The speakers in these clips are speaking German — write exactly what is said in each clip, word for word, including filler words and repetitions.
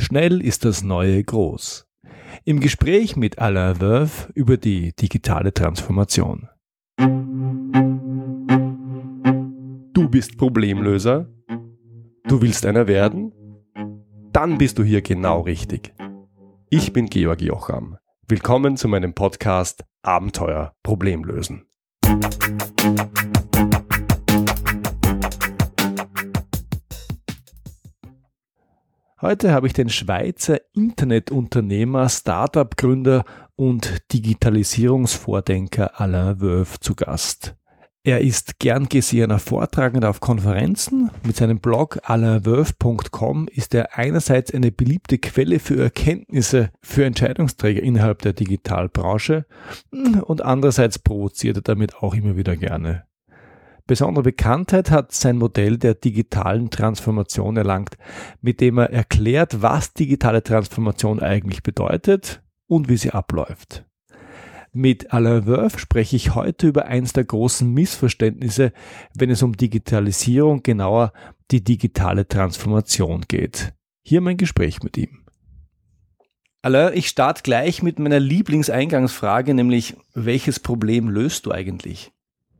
Schnell ist das Neue groß. Im Gespräch mit Alain Veuve über die digitale Transformation. Du bist Problemlöser? Du willst einer werden? Dann bist du hier genau richtig. Ich bin Georg Jocham. Willkommen zu meinem Podcast Abenteuer Problemlösen. Heute habe ich den Schweizer Internetunternehmer, Startup-Gründer und Digitalisierungsvordenker Alain Veuve zu Gast. Er ist gern gesehener Vortragender auf Konferenzen. Mit seinem Blog alain veuve punkt com ist er einerseits eine beliebte Quelle für Erkenntnisse für Entscheidungsträger innerhalb der Digitalbranche und andererseits provoziert er damit auch immer wieder gerne. Besondere Bekanntheit hat sein Modell der digitalen Transformation erlangt, mit dem er erklärt, was digitale Transformation eigentlich bedeutet und wie sie abläuft. Mit Alain Veuve spreche ich heute über eins der großen Missverständnisse, wenn es um Digitalisierung, genauer die digitale Transformation geht. Hier mein Gespräch mit ihm. Alain, ich starte gleich mit meiner Lieblingseingangsfrage, nämlich welches Problem löst du eigentlich?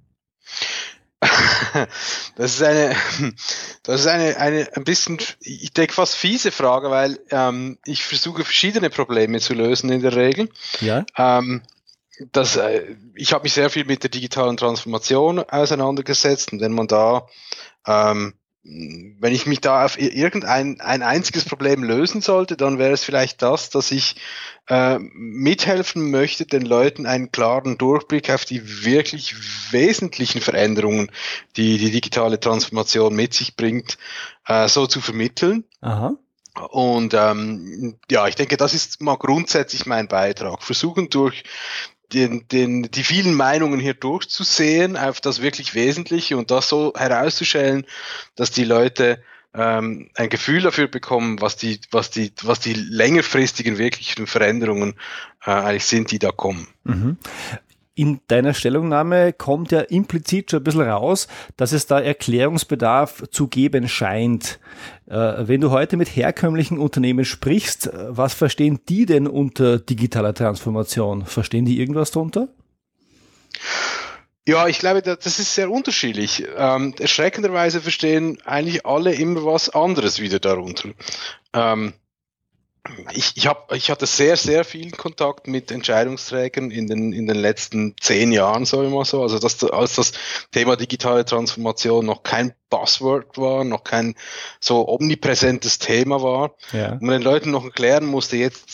Das ist eine, das ist eine, eine ein bisschen, ich denke fast fiese Frage, weil ähm, ich versuche verschiedene Probleme zu lösen in der Regel. Ja. Ähm, das, äh, ich habe mich sehr viel mit der digitalen Transformation auseinandergesetzt und wenn man da, ähm, wenn ich mich da auf irgendein ein einziges Problem lösen sollte, dann wäre es vielleicht das, dass ich äh, mithelfen möchte, den Leuten einen klaren Durchblick auf die wirklich wesentlichen Veränderungen, die die digitale Transformation mit sich bringt, äh, so zu vermitteln. Aha. Und ähm, ja, ich denke, das ist mal grundsätzlich mein Beitrag. Versuchen durch Den, den, die vielen Meinungen hier durchzusehen auf das wirklich Wesentliche und das so herauszustellen, dass die Leute ähm, ein Gefühl dafür bekommen, was die, was die, was die längerfristigen wirklichen Veränderungen äh, eigentlich sind, die da kommen. Mhm. In deiner Stellungnahme kommt ja implizit schon ein bisschen raus, dass es da Erklärungsbedarf zu geben scheint. Äh, wenn du heute mit herkömmlichen Unternehmen sprichst, was verstehen die denn unter digitaler Transformation? Verstehen die irgendwas darunter? Ja, ich glaube, das ist sehr unterschiedlich. Ähm, erschreckenderweise verstehen eigentlich alle immer was anderes wieder darunter. Ähm, Ich, ich, hab, ich hatte sehr, sehr viel Kontakt mit Entscheidungsträgern in den, in den letzten zehn Jahren, sagen wir mal so. Also dass, als das Thema digitale Transformation noch kein Buzzword war, noch kein so omnipräsentes Thema war. Ja. Und man den Leuten noch erklären musste, jetzt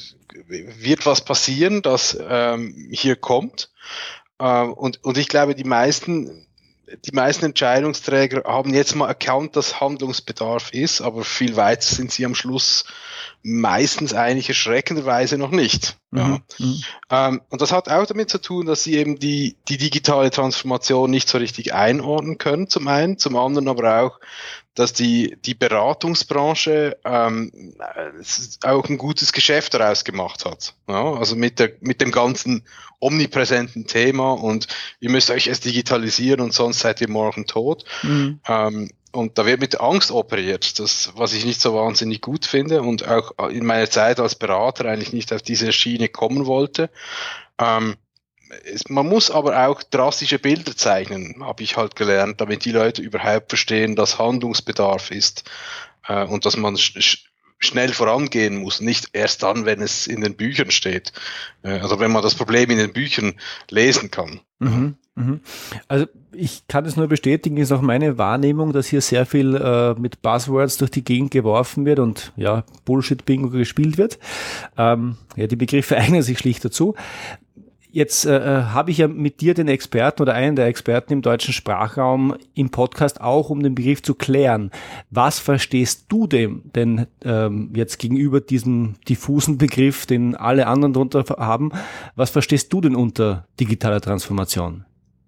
wird was passieren, das ähm, hier kommt. Ähm, und, und ich glaube, die meisten... Die meisten Entscheidungsträger haben jetzt mal erkannt, dass Handlungsbedarf ist, aber viel weiter sind sie am Schluss meistens eigentlich erschreckenderweise noch nicht. Mhm. Ja. Mhm. Ähm, und das hat auch damit zu tun, dass sie eben die, die digitale Transformation nicht so richtig einordnen können, zum einen, zum anderen aber auch, dass die, die Beratungsbranche ähm, auch ein gutes Geschäft daraus gemacht hat. Ja, also mit, der, mit dem ganzen omnipräsenten Thema und ihr müsst euch erst digitalisieren und sonst seid ihr morgen tot. Mhm. Ähm, und da wird mit Angst operiert, das, was ich nicht so wahnsinnig gut finde und auch in meiner Zeit als Berater eigentlich nicht auf diese Schiene kommen wollte. Ähm, es, man muss aber auch drastische Bilder zeichnen, habe ich halt gelernt, damit die Leute überhaupt verstehen, dass Handlungsbedarf ist äh, und dass man sch- sch- schnell vorangehen muss, nicht erst dann, wenn es in den Büchern steht. Äh, also wenn man das Problem in den Büchern lesen kann. Mhm, mhm. Also ich kann es nur bestätigen, ist auch meine Wahrnehmung, dass hier sehr viel äh, mit Buzzwords durch die Gegend geworfen wird und ja, Bullshit-Bingo gespielt wird. Ähm, ja, die Begriffe eignen sich schlicht dazu. Jetzt äh, habe ich ja mit dir den Experten oder einen der Experten im deutschen Sprachraum im Podcast auch, um den Begriff zu klären. Was verstehst du dem denn ähm, jetzt gegenüber diesem diffusen Begriff, den alle anderen drunter haben? Was verstehst du denn unter digitaler Transformation?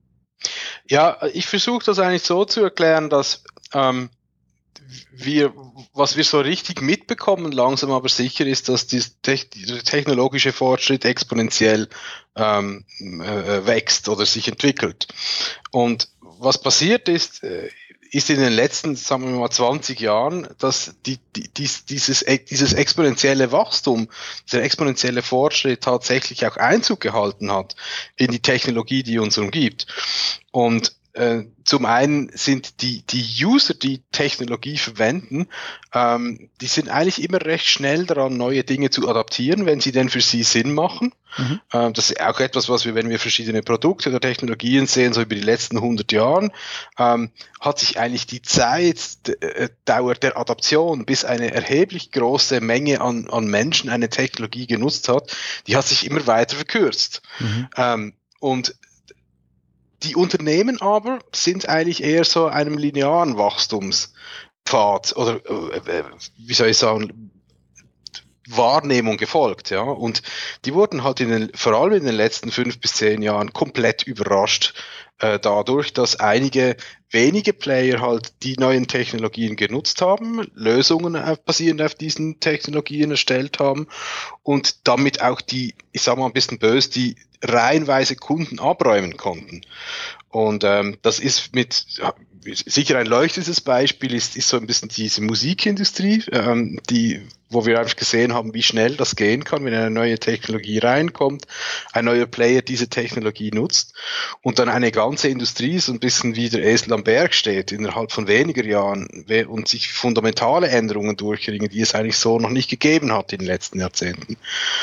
Ja, ich versuche das eigentlich so zu erklären, dass ähm, wir, was wir so richtig mitbekommen, langsam aber sicher, ist, dass die te- der technologische Fortschritt exponentiell ähm, äh, wächst oder sich entwickelt. Und was passiert ist, äh, ist in den letzten, sagen wir mal, zwanzig Jahren, dass die, die, dies, dieses, dieses exponentielle Wachstum, dieser exponentielle Fortschritt tatsächlich auch Einzug gehalten hat in die Technologie, die uns umgibt. Und äh, zum einen sind die, die User, die Technologie verwenden, ähm, die sind eigentlich immer recht schnell daran, neue Dinge zu adaptieren, wenn sie denn für sie Sinn machen. Mhm. Ähm, das ist auch etwas, was wir, wenn wir verschiedene Produkte oder Technologien sehen, so über die letzten hundert Jahren, ähm, hat sich eigentlich die Zeit, äh, Dauer der Adaption, bis eine erheblich große Menge an, an Menschen eine Technologie genutzt hat, die hat sich immer weiter verkürzt. Mhm. Ähm, und die Unternehmen aber sind eigentlich eher so einem linearen Wachstumspfad oder äh, wie soll ich sagen, Wahrnehmung gefolgt, ja. Und die wurden halt in den, vor allem in den letzten fünf bis zehn Jahren komplett überrascht äh, dadurch, dass einige wenige Player halt die neuen Technologien genutzt haben, Lösungen auf, basierend auf diesen Technologien erstellt haben und damit auch die, ich sag mal ein bisschen böse, die reihenweise Kunden abräumen konnten. Und ähm, das ist mit, sicher ein leuchtendes Beispiel ist, ist so ein bisschen diese Musikindustrie, ähm, die, wo wir einfach gesehen haben, wie schnell das gehen kann, wenn eine neue Technologie reinkommt, ein neuer Player diese Technologie nutzt und dann eine ganze Industrie so ein bisschen wie der Esel am Berg steht, innerhalb von weniger Jahren und sich fundamentale Änderungen durchringen, die es eigentlich so noch nicht gegeben hat in den letzten Jahrzehnten.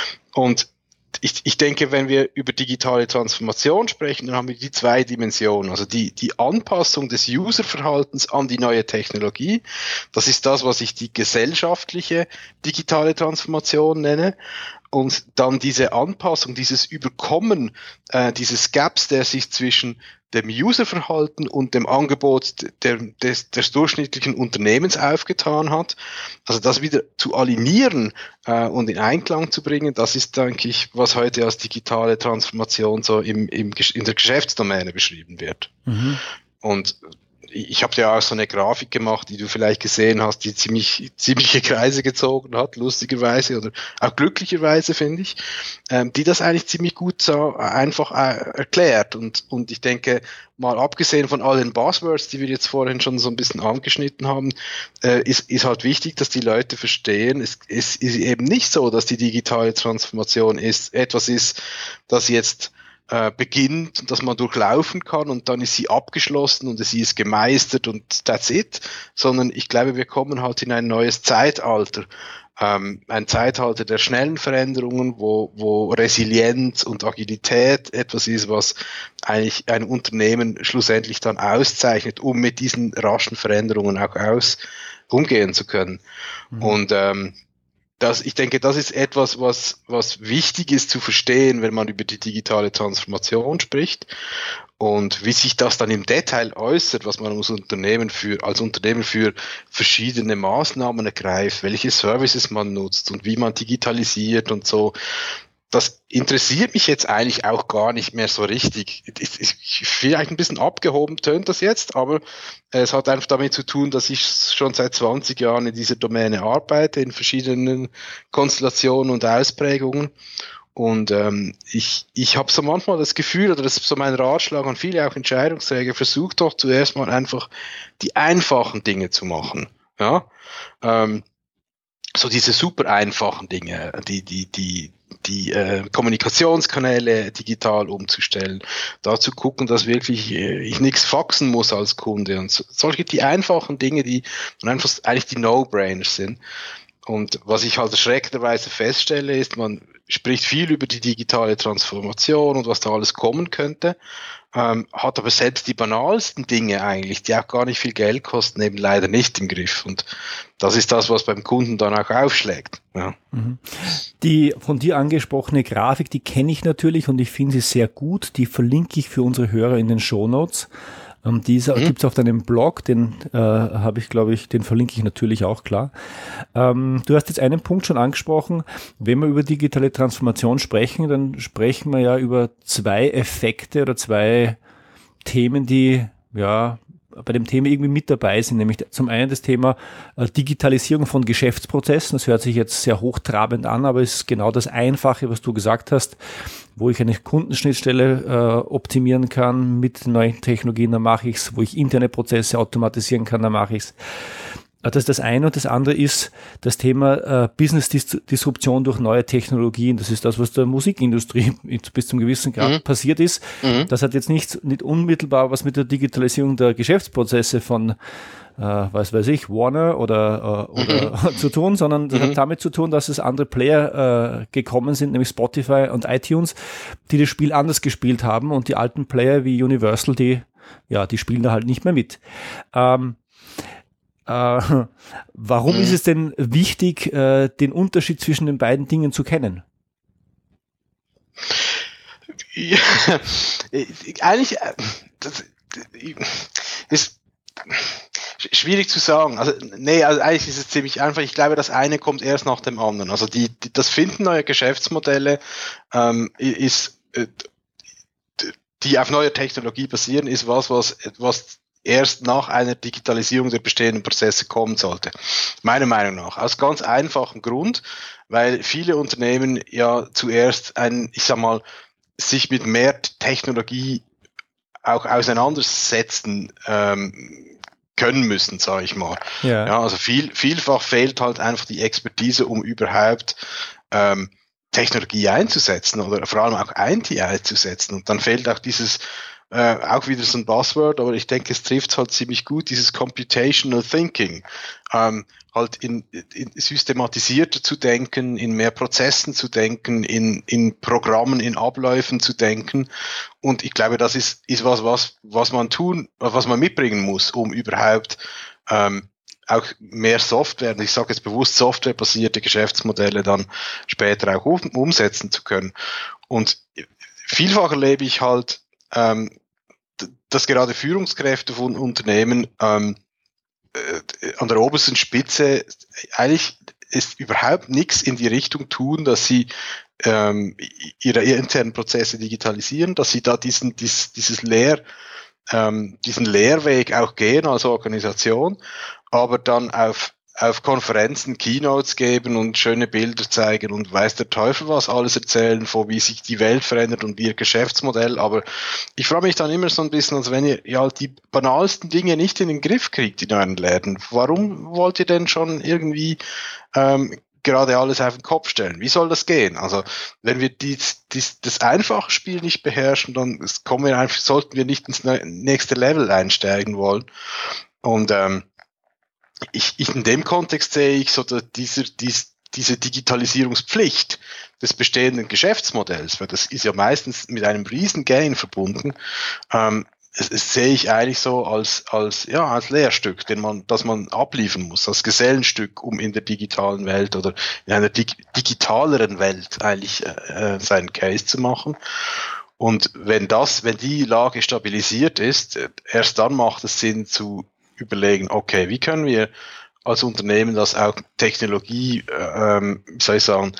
Und Ich, ich denke, wenn wir über digitale Transformation sprechen, dann haben wir die zwei Dimensionen. Also die, die Anpassung des Userverhaltens an die neue Technologie. Das ist das, was ich die gesellschaftliche digitale Transformation nenne. Und dann diese Anpassung, dieses Überkommen, äh, dieses Gaps, der sich zwischen dem Userverhalten und dem Angebot der, des, des durchschnittlichen Unternehmens aufgetan hat. Also das wieder zu alignieren äh, und in Einklang zu bringen, das ist, denke ich, was heute als digitale Transformation so im, im, in der Geschäftsdomäne beschrieben wird. Mhm. Und ich habe ja auch so eine Grafik gemacht, die du vielleicht gesehen hast, die ziemlich ziemliche Kreise gezogen hat, lustigerweise oder auch glücklicherweise, finde ich, ähm, die das eigentlich ziemlich gut so einfach äh, erklärt. Und, und ich denke, mal abgesehen von all den Buzzwords, die wir jetzt vorhin schon so ein bisschen angeschnitten haben, äh, ist, ist halt wichtig, dass die Leute verstehen, es, es ist eben nicht so, dass die digitale Transformation ist, etwas ist, das jetzt beginnt und dass man durchlaufen kann und dann ist sie abgeschlossen und sie ist gemeistert und that's it, sondern ich glaube, wir kommen halt in ein neues Zeitalter, ähm, ein Zeitalter der schnellen Veränderungen, wo, wo Resilienz und Agilität etwas ist, was eigentlich ein Unternehmen schlussendlich dann auszeichnet, um mit diesen raschen Veränderungen auch aus umgehen zu können. Mhm. Und ähm, Das, ich denke, das ist etwas, was, was wichtig ist zu verstehen, wenn man über die digitale Transformation spricht und wie sich das dann im Detail äußert, was man als Unternehmen für, als Unternehmen für verschiedene Maßnahmen ergreift, welche Services man nutzt und wie man digitalisiert und so. Das interessiert mich jetzt eigentlich auch gar nicht mehr so richtig. Ich, ich, vielleicht ein bisschen abgehoben tönt das jetzt, aber es hat einfach damit zu tun, dass ich schon seit zwanzig Jahren in dieser Domäne arbeite, in verschiedenen Konstellationen und Ausprägungen. Und ähm, ich, ich habe so manchmal das Gefühl, oder das ist so mein Ratschlag an viele auch Entscheidungsträger, versucht doch zuerst mal einfach die einfachen Dinge zu machen. Ja, ähm, so diese super einfachen Dinge, die, die, die, die äh, Kommunikationskanäle digital umzustellen, dazu gucken, dass wirklich äh, ich nichts faxen muss als Kunde und so, solche die einfachen Dinge, die einfach eigentlich die No-Brainers sind. Und was ich halt erschreckenderweise feststelle, ist, man spricht viel über die digitale Transformation und was da alles kommen könnte, ähm, hat aber selbst die banalsten Dinge eigentlich, die auch gar nicht viel Geld kosten, eben leider nicht im Griff. Und das ist das, was beim Kunden dann auch aufschlägt. Ja. Die von dir angesprochene Grafik, die kenne ich natürlich und ich finde sie sehr gut. Die verlinke ich für unsere Hörer in den Shownotes. Ähm, dieser mhm. gibt es auf deinem Blog, den äh, habe ich, glaube ich, den verlinke ich natürlich auch, klar. Ähm, du hast jetzt einen Punkt schon angesprochen. Wenn wir über digitale Transformation sprechen, dann sprechen wir ja über zwei Effekte oder zwei Themen, die ja bei dem Thema irgendwie mit dabei sind, nämlich zum einen das Thema äh, Digitalisierung von Geschäftsprozessen. Das hört sich jetzt sehr hochtrabend an, aber es ist genau das Einfache, was du gesagt hast, wo ich eine Kundenschnittstelle äh, optimieren kann mit neuen Technologien, dann mache ich es, wo ich interne Prozesse automatisieren kann, dann mache ich es. Das ist das eine, und das andere ist das Thema äh, Business-Disruption durch neue Technologien. Das ist das, was der Musikindustrie bis zum gewissen Grad mhm. passiert ist. Mhm. Das hat jetzt nicht, nicht unmittelbar was mit der Digitalisierung der Geschäftsprozesse von, äh, was weiß ich, Warner oder, äh, oder mhm. zu tun, sondern das mhm. hat damit zu tun, dass es andere Player äh, gekommen sind, nämlich Spotify und iTunes, die das Spiel anders gespielt haben, und die alten Player wie Universal, die, ja, die spielen da halt nicht mehr mit. Ähm, Äh, warum mhm. ist es denn wichtig, äh, den Unterschied zwischen den beiden Dingen zu kennen? Ja, eigentlich das ist schwierig zu sagen. Also nee, also eigentlich ist es ziemlich einfach. Ich glaube, das eine kommt erst nach dem anderen. Also die, die das Finden neuer Geschäftsmodelle ähm, ist, die auf neuer Technologie basieren, ist was, was was erst nach einer Digitalisierung der bestehenden Prozesse kommen sollte. Meiner Meinung nach. Aus ganz einfachem Grund, weil viele Unternehmen ja zuerst ein, ich sag mal, sich mit mehr Technologie auch auseinandersetzen ähm, können müssen, sage ich mal. Ja. Ja, also viel, vielfach fehlt halt einfach die Expertise, um überhaupt ähm, Technologie einzusetzen oder vor allem auch I T einzusetzen. Und dann fehlt auch dieses Äh, auch wieder so ein Buzzword, aber ich denke, es trifft halt ziemlich gut, dieses Computational Thinking. Ähm, halt in, in systematisierte zu denken, in mehr Prozessen zu denken, in, in Programmen, in Abläufen zu denken. Und ich glaube, das ist, ist was, was, was man tun, was man mitbringen muss, um überhaupt ähm, auch mehr Software, ich sage jetzt bewusst softwarebasierte Geschäftsmodelle dann später auch um, umsetzen zu können. Und vielfach erlebe ich halt, ähm, dass gerade Führungskräfte von Unternehmen ähm, äh, an der obersten Spitze eigentlich ist überhaupt nichts in die Richtung tun, dass sie ähm, ihre internen Prozesse digitalisieren, dass sie da diesen dies, dieses Lehr, ähm, diesen Lehrweg auch gehen als Organisation, aber dann auf auf Konferenzen Keynotes geben und schöne Bilder zeigen und weiß der Teufel was alles erzählen, von wie sich die Welt verändert und wie ihr Geschäftsmodell. Aber ich frage mich dann immer so ein bisschen, als wenn ihr ja die banalsten Dinge nicht in den Griff kriegt in euren Läden. Warum wollt ihr denn schon irgendwie ähm, gerade alles auf den Kopf stellen? Wie soll das gehen? Also wenn wir dies, dies, das einfache Spiel nicht beherrschen, dann kommen wir einfach, sollten wir nicht ins nächste Level einsteigen wollen. Und ähm, Ich, ich in dem Kontext sehe ich so dieser, dies, diese Digitalisierungspflicht des bestehenden Geschäftsmodells, weil das ist ja meistens mit einem riesen Gain verbunden, ähm, es, es sehe ich eigentlich so als, als, ja, als Lehrstück, den man, das man abliefern muss, als Gesellenstück, um in der digitalen Welt oder in einer dig, digitaleren Welt eigentlich äh, seinen Case zu machen. Und wenn das, wenn die Lage stabilisiert ist, erst dann macht es Sinn zu überlegen, okay, wie können wir als Unternehmen das auch Technologie, ähm, wie soll ich sagen,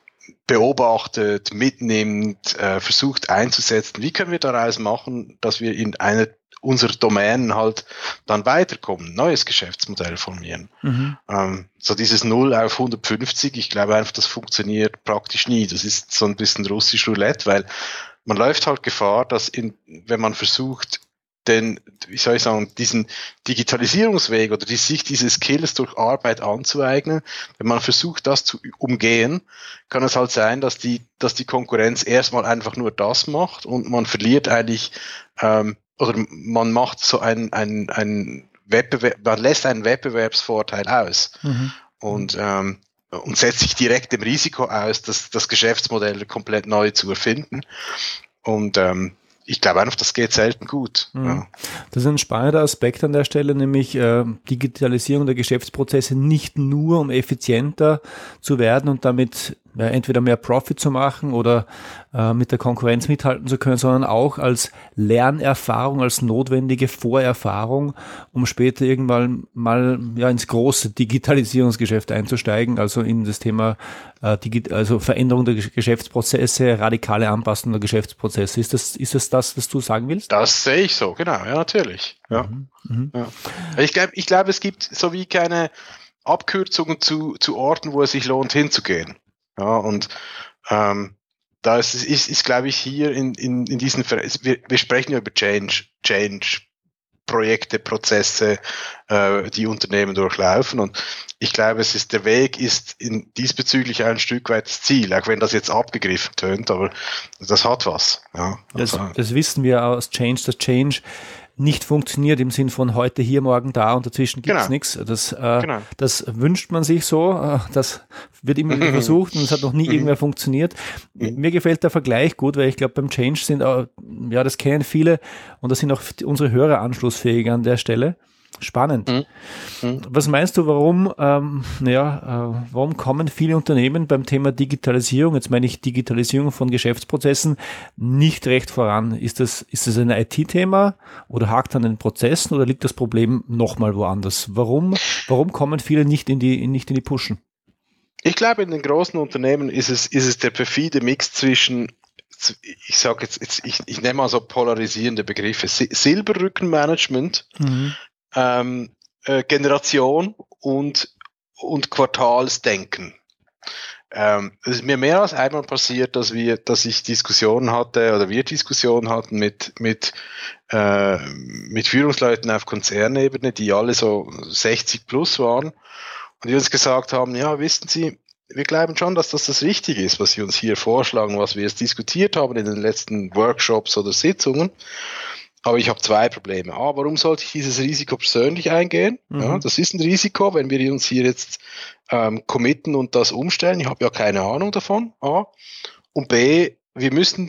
beobachtet, mitnimmt, äh, versucht einzusetzen, wie können wir daraus machen, dass wir in einer unserer Domänen halt dann weiterkommen, neues Geschäftsmodell formieren. Mhm. Ähm, so dieses null auf hundertfünfzig, ich glaube einfach, das funktioniert praktisch nie. Das ist so ein bisschen russisch Roulette, weil man läuft halt Gefahr, dass in, wenn man versucht, denn, wie soll ich sagen, diesen Digitalisierungsweg oder die, sich diese Skills durch Arbeit anzueignen, wenn man versucht, das zu umgehen, kann es halt sein, dass die, dass die Konkurrenz erstmal einfach nur das macht und man verliert eigentlich, ähm, oder man macht so ein, ein, ein Wettbewerb, man lässt einen Wettbewerbsvorteil aus mhm. und, ähm, und setzt sich direkt dem Risiko aus, das, das Geschäftsmodell komplett neu zu erfinden. Und, ähm, ich glaube einfach, das geht selten gut. Mhm. Ja. Das ist ein spannender Aspekt an der Stelle, nämlich äh, Digitalisierung der Geschäftsprozesse nicht nur, um effizienter zu werden und damit ja, entweder mehr Profit zu machen oder äh, mit der Konkurrenz mithalten zu können, sondern auch als Lernerfahrung, als notwendige Vorerfahrung, um später irgendwann mal ja, ins große Digitalisierungsgeschäft einzusteigen, also in das Thema äh, Digi- also Veränderung der Geschäftsprozesse, radikale Anpassung der Geschäftsprozesse. Ist das, ist das das, was du sagen willst? Das sehe ich so, genau, ja, natürlich. Ja. Mhm. Mhm. Ja. Ich glaube, ich glaube, es gibt so wie keine Abkürzungen zu, zu Orten, wo es sich lohnt, hinzugehen. Ja, und ähm, da ist, ist, ist glaube ich, hier in, in, in diesen, Ver- wir, wir sprechen ja über Change, Change, Projekte, Prozesse, äh, die Unternehmen durchlaufen. Und ich glaube, es ist, der Weg ist in, diesbezüglich ein Stück weit das Ziel, auch wenn das jetzt abgegriffen tönt, aber das hat was. Ja, das, also. das wissen wir aus Change, dass Change nicht funktioniert im Sinn von heute hier, morgen da und dazwischen gibt es Genau. nichts. Das, äh, Genau. das wünscht man sich so, äh, das wird immer wieder versucht und es hat noch nie irgendwer funktioniert. Mir gefällt der Vergleich gut, weil ich glaube, beim Change sind, äh, ja, das kennen viele und da sind auch unsere Hörer anschlussfähig an der Stelle. Spannend. Mhm. Mhm. Was meinst du, warum, ähm, naja, äh, warum kommen viele Unternehmen beim Thema Digitalisierung, jetzt meine ich Digitalisierung von Geschäftsprozessen, nicht recht voran? Ist das, ist das ein I T-Thema oder hakt an den Prozessen oder liegt das Problem nochmal woanders? Warum, warum kommen viele nicht in die, nicht in die Pushen? Ich glaube, in den großen Unternehmen ist es, ist es der perfide Mix zwischen, ich sage jetzt, jetzt ich, ich nehme mal so polarisierende Begriffe, Silberrückenmanagement, mhm. ähm, äh, Generation und, und Quartalsdenken. Ähm, es ist mir mehr als einmal passiert, dass wir, dass ich Diskussionen hatte oder wir Diskussionen hatten mit, mit, äh, mit Führungsleuten auf Konzernebene, die alle so sechzig plus waren. Und die uns gesagt haben, ja, wissen Sie, wir glauben schon, dass das das Richtige ist, was Sie uns hier vorschlagen, was wir jetzt diskutiert haben in den letzten Workshops oder Sitzungen. Aber ich habe zwei Probleme. A, warum sollte ich dieses Risiko persönlich eingehen? Mhm. Ja, das ist ein Risiko, wenn wir uns hier jetzt ähm, committen und das umstellen. Ich habe ja keine Ahnung davon. A. Und B, wir müssen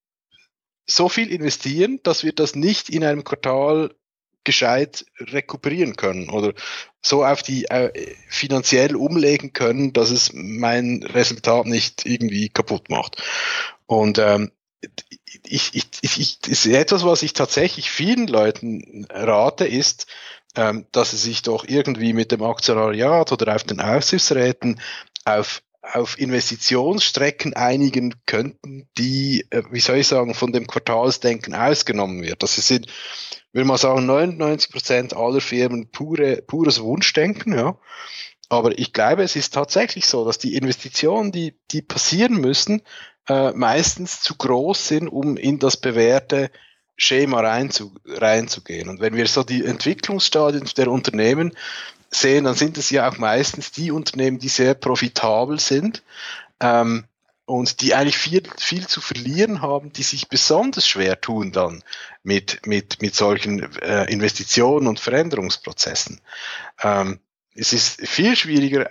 so viel investieren, dass wir das nicht in einem Quartal gescheit rekuperieren können oder so auf die äh, finanziell umlegen können, dass es mein Resultat nicht irgendwie kaputt macht. Und ähm, ich, ich, ich, ich, ist etwas, was ich tatsächlich vielen Leuten rate, ist, ähm, dass sie sich doch irgendwie mit dem Aktionariat oder auf den Aufsichtsräten auf auf Investitionsstrecken einigen könnten, die, äh, wie soll ich sagen, von dem Quartalsdenken ausgenommen wird. Das sind, würde man sagen, neunundneunzig Prozent aller Firmen pure, pures Wunschdenken, ja. Aber ich glaube, es ist tatsächlich so, dass die Investitionen, die, die passieren müssen, äh, meistens zu groß sind, um in das bewährte Schema reinzu, reinzugehen. Und wenn wir so die Entwicklungsstadien der Unternehmen sehen, dann sind es ja auch meistens die Unternehmen, die sehr profitabel sind ähm, und die eigentlich viel, viel zu verlieren haben, die sich besonders schwer tun dann mit, mit, mit solchen äh, Investitionen und Veränderungsprozessen. Ähm, es ist viel schwieriger,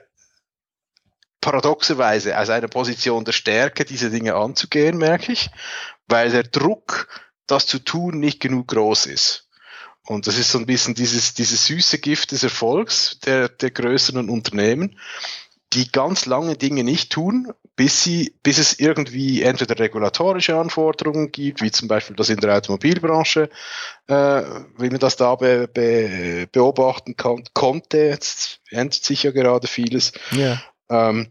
paradoxerweise aus einer Position der Stärke diese Dinge anzugehen, merke ich, weil der Druck, das zu tun, nicht genug groß ist. Und das ist so ein bisschen dieses, dieses süße Gift des Erfolgs der, der größeren Unternehmen, die ganz lange Dinge nicht tun, bis sie, bis es irgendwie entweder regulatorische Anforderungen gibt, wie zum Beispiel das in der Automobilbranche, äh, wie man das da be, be, beobachten kann, konnte. Jetzt ändert sich ja gerade vieles. Ja. Ähm,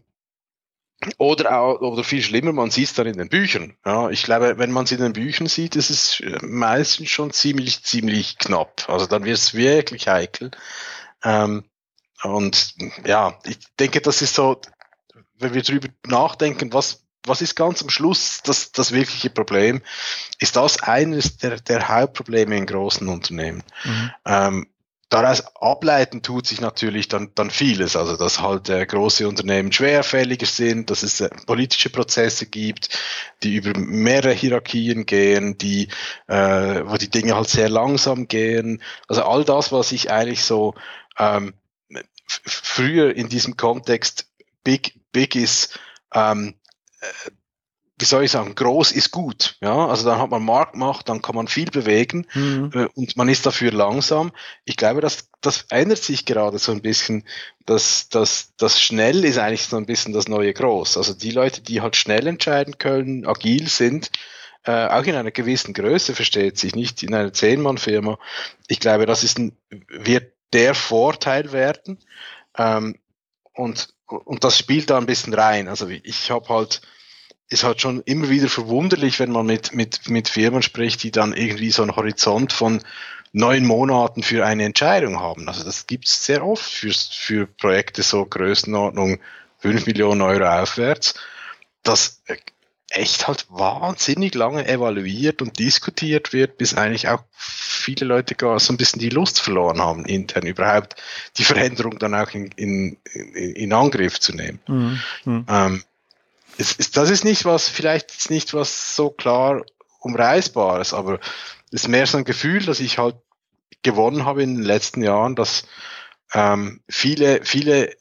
Oder auch, oder viel schlimmer, man sieht es dann in den Büchern. Ja, ich glaube, wenn man es in den Büchern sieht, ist es meistens schon ziemlich, ziemlich knapp. Also dann wird es wirklich heikel. Ähm, und ja, ich denke, das ist so, wenn wir drüber nachdenken, was, was ist ganz am Schluss das, das wirkliche Problem, ist das eines der, der Hauptprobleme in großen Unternehmen. Mhm. Ähm, Daraus ableiten tut sich natürlich dann, dann vieles, also dass halt äh, große Unternehmen schwerfälliger sind, dass es äh, politische Prozesse gibt, die über mehrere Hierarchien gehen, die, äh, wo die Dinge halt sehr langsam gehen. Also all das, was ich eigentlich so ähm, f- früher in diesem Kontext Big, Big ist, ähm, wie soll ich sagen, groß ist gut. Ja, also dann hat man Marktmacht, dann kann man viel bewegen mhm. äh, und man ist dafür langsam. Ich glaube, dass das ändert sich gerade so ein bisschen. dass das, das schnell ist eigentlich so ein bisschen das neue Groß. Also die Leute, die halt schnell entscheiden können, agil sind, äh, auch in einer gewissen Größe, versteht sich, nicht in einer Zehn-Mann-Firma. Ich glaube, das ist ein, wird der Vorteil werden. Ähm, und, und das spielt da ein bisschen rein. Also ich habe halt, ist halt schon immer wieder verwunderlich, wenn man mit, mit, mit Firmen spricht, die dann irgendwie so einen Horizont von neun Monaten für eine Entscheidung haben. Also das gibt es sehr oft für, für Projekte so Größenordnung fünf Millionen Euro aufwärts, dass echt halt wahnsinnig lange evaluiert und diskutiert wird, bis eigentlich auch viele Leute gar so ein bisschen die Lust verloren haben, intern überhaupt die Veränderung dann auch in, in, in Angriff zu nehmen. Mhm. Mhm. Ähm, es ist, das ist nicht was, vielleicht ist nicht was so klar Umreißbares, aber es ist mehr so ein Gefühl, dass ich halt gewonnen habe in den letzten Jahren, dass ähm, viele, viele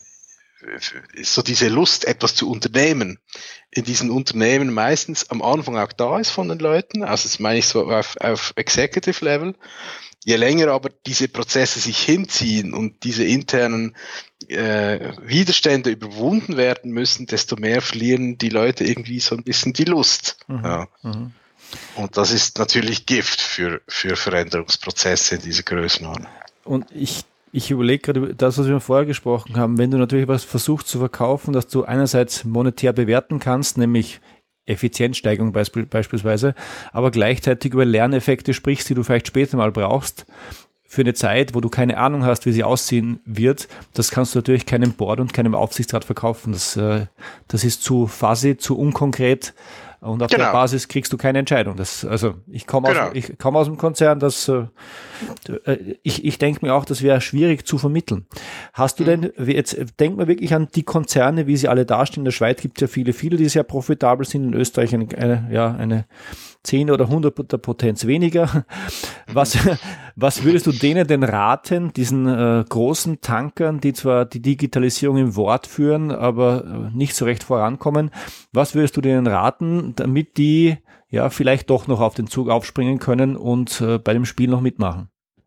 so diese Lust, etwas zu unternehmen, in diesen Unternehmen meistens am Anfang auch da ist von den Leuten, also das meine ich so auf, auf Executive Level. Je länger aber diese Prozesse sich hinziehen und diese internen äh, Widerstände überwunden werden müssen, desto mehr verlieren die Leute irgendwie so ein bisschen die Lust. Mhm. Ja. Mhm. Und das ist natürlich Gift für, für Veränderungsprozesse in dieser Größenordnung. Und ich, ich überlege gerade das, was wir vorher gesprochen haben, wenn du natürlich was versuchst zu verkaufen, dass du einerseits monetär bewerten kannst, nämlich Effizienzsteigerung beisp- beispielsweise, aber gleichzeitig über Lerneffekte sprichst, die du vielleicht später mal brauchst, für eine Zeit, wo du keine Ahnung hast, wie sie aussehen wird, das kannst du natürlich keinem Board und keinem Aufsichtsrat verkaufen. Das, äh, das ist zu fuzzy, zu unkonkret. Und auf genau. der Basis kriegst du keine Entscheidung. Das, also ich komme genau. aus, ich komme aus dem Konzern, das, äh, ich, ich denke mir auch, das wäre schwierig zu vermitteln. Hast du mhm. denn, jetzt denk mal wirklich an die Konzerne, wie sie alle dastehen. In der Schweiz gibt es ja viele, viele, die sehr profitabel sind. In Österreich eine, eine, ja, eine zehn oder hundert der Potenz weniger. Was, was würdest du denen denn raten, diesen äh, großen Tankern, die zwar die Digitalisierung im Wort führen, aber nicht so recht vorankommen? Was würdest du denen raten, damit die ja vielleicht doch noch auf den Zug aufspringen können und äh, bei dem Spiel noch mitmachen?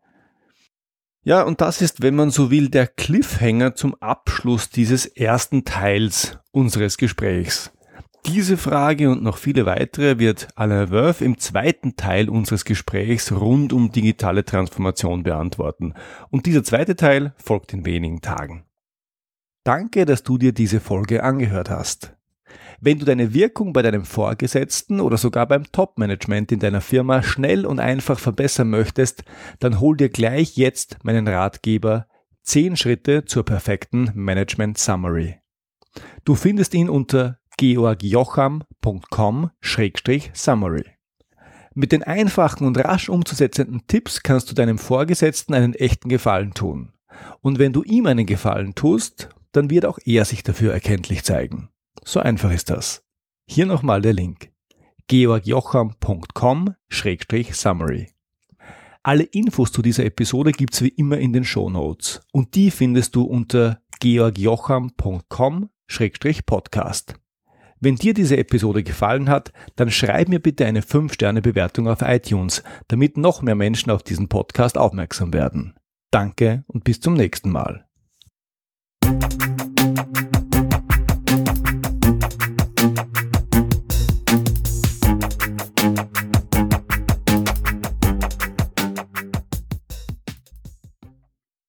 Ja, und das ist, wenn man so will, der Cliffhanger zum Abschluss dieses ersten Teils unseres Gesprächs. Diese Frage und noch viele weitere wird Alain Wolf im zweiten Teil unseres Gesprächs rund um digitale Transformation beantworten. Und dieser zweite Teil folgt in wenigen Tagen. Danke, dass du dir diese Folge angehört hast. Wenn du deine Wirkung bei deinem Vorgesetzten oder sogar beim Top-Management in deiner Firma schnell und einfach verbessern möchtest, dann hol dir gleich jetzt meinen Ratgeber zehn Schritte zur perfekten Management Summary. Du findest ihn unter georgjocham punkt com Schrägstrich Summary. Mit den einfachen und rasch umzusetzenden Tipps kannst du deinem Vorgesetzten einen echten Gefallen tun. Und wenn du ihm einen Gefallen tust, dann wird auch er sich dafür erkenntlich zeigen. So einfach ist das. Hier nochmal der Link. georgjocham punkt com Schrägstrich Summary. Alle Infos zu dieser Episode gibt's wie immer in den Shownotes und die findest du unter georgjocham punkt com Schrägstrich Podcast. Wenn dir diese Episode gefallen hat, dann schreib mir bitte eine fünf Sterne Bewertung auf iTunes, damit noch mehr Menschen auf diesen Podcast aufmerksam werden. Danke und bis zum nächsten Mal.